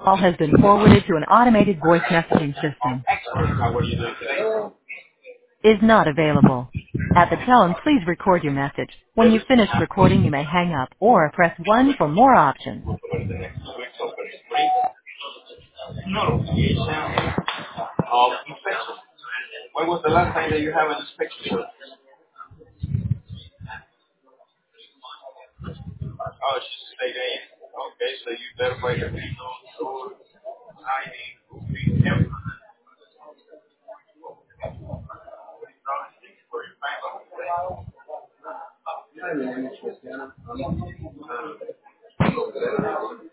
Call has been forwarded to an automated voice messaging system. What are you doing today? Is not available. At the tone, please record your message. When you've finished recording, you may hang up or press 1 for more options. Inspection. When was the last time that you have an inspection? Oh, it's just state aid. Okay, so you verify the vehicle, tool, ID, everything for your family.